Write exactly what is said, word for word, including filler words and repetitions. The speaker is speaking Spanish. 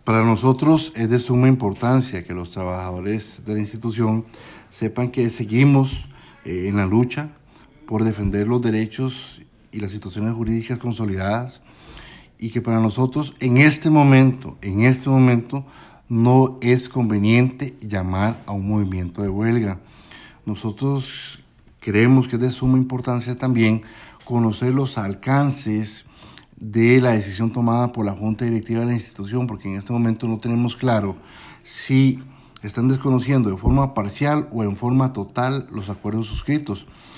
Para nosotros es de suma importancia que los trabajadores de la institución sepan que seguimos eh, en la lucha por defender los derechos y las situaciones jurídicas consolidadas, y que para nosotros en este momento, en este momento no es conveniente llamar a un movimiento de huelga. Nosotros creemos que es de suma importancia también conocer los alcances de la decisión tomada por la Junta Directiva de la institución, porque en este momento no tenemos claro si están desconociendo de forma parcial o en forma total los acuerdos suscritos.